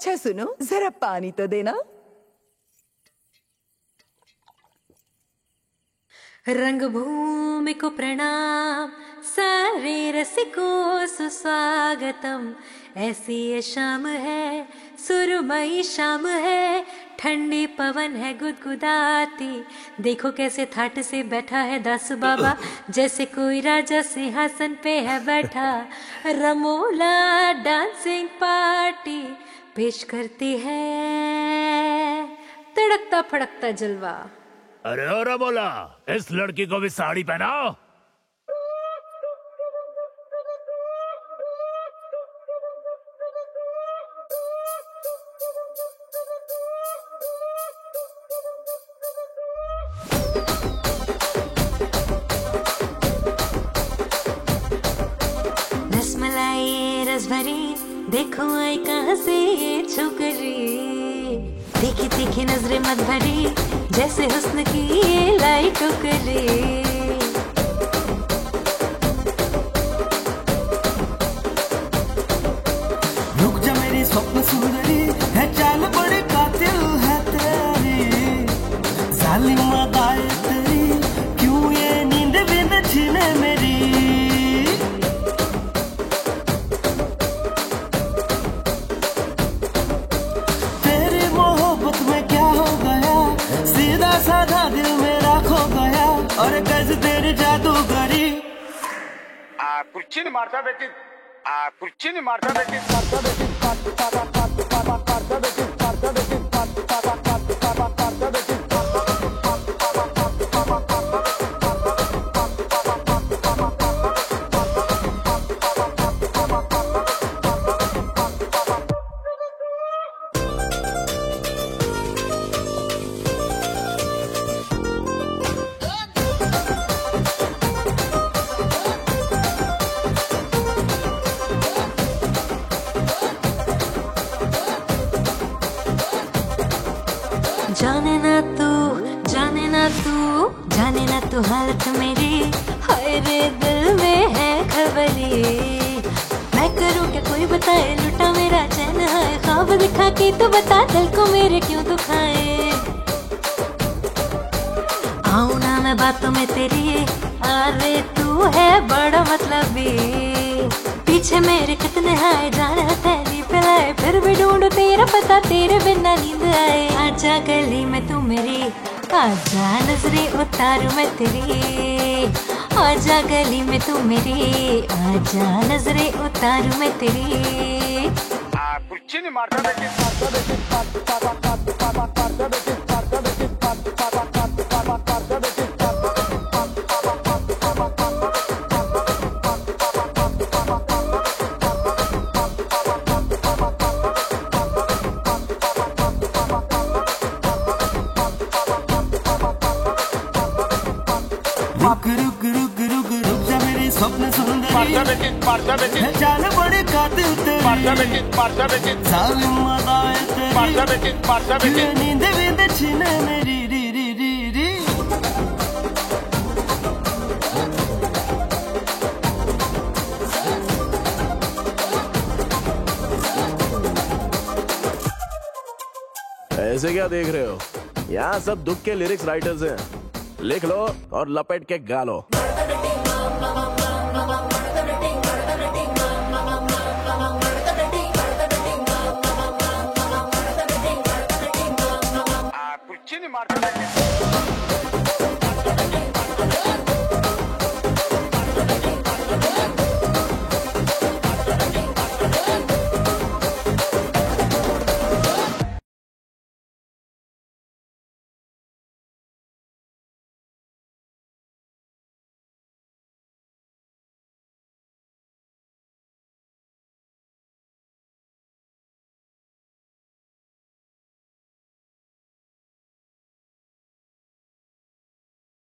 अच्छा सुनो, जरा पानी तो देना। रंगभूमि को प्रणाम, सारे रसिकों सुस्वागतम। ऐसी ये शाम है, सुरमई शाम है, ठंडी पवन है गुदगुदाती। देखो कैसे थाट से बैठा है दास बाबा, जैसे कोई राजा सिंहासन पे है बैठा। रमोला डांसिंग पार्टी पेश करती है तड़कता फड़कता जलवा। अरे ओ रमोला, इस लड़की को भी साड़ी पहनाओ। रसमलाई रस भरी, देखो आई कहाँ से ये छोकरी। तीखी तीखी नजरें मत भरी, जैसे हुस्न की ये लाई टोकरी। रुक जा मेरी स्वप्न सुंदरी, है चाल बड़ी कातिल है तेरी। जालिम अदाएं तेरी, क्यों ये नींद बिंद छीने मेरी। तेरी मोहब्बत में क्या हो गया, सीधा साधा दिल मेरा खो गया। और कैसे तेरी जादूगरी। कुर्ची मारता बेटी, कुर्ची मारता बेटी, मारता बेटी, मारता बेटी, मारता बेटी, मारता बेटी। जाने ना तू, जाने ना तू, जाने ना तू हालत मेरी। हाय रे दिल में है खबरी, मैं करूँ क्या कोई बताए। लुटा मेरा चैन है, ख्वाब दिखा के तू बता दिल को मेरे क्यों दुखाए। आऊँ ना मैं बातों में तेरी, अरे तू है बड़ा मतलबी। पीछे मेरे कितने हाय जान हथेली पिलाए, फिर भी ढूंढू तेरा पता, तेरे बिना नींद आए। आजा गली में तू मेरी, आजा नजरे उतारू मैं तेरी। आजा गली में तू मेरी, आजा नजरे उतारू मैं तेरी। कुर्ची मारता बेटी, मारता बेटी, मारता बेटी, मारता बेटी, मारता बेटी। रुक रुक रुक रुक रुक जा मेरी स्वप्न सुंदरी। मारता बेटी, मारता बेटी, है जान बड़ी कातिल तेरी। मारता बेटी, मारता बेटी, जालिम अदाएं तेरी। मारता बेटी, मारता बेटी। क्यों नींद बिंद छीने मेरी री री री री। ऐसे क्या देख रहे हो? यहाँ सब दुख के लिरिक्स राइटर्स हैं। लिख लो और लपेट के गा लो। कुर्ची मारता बेटी।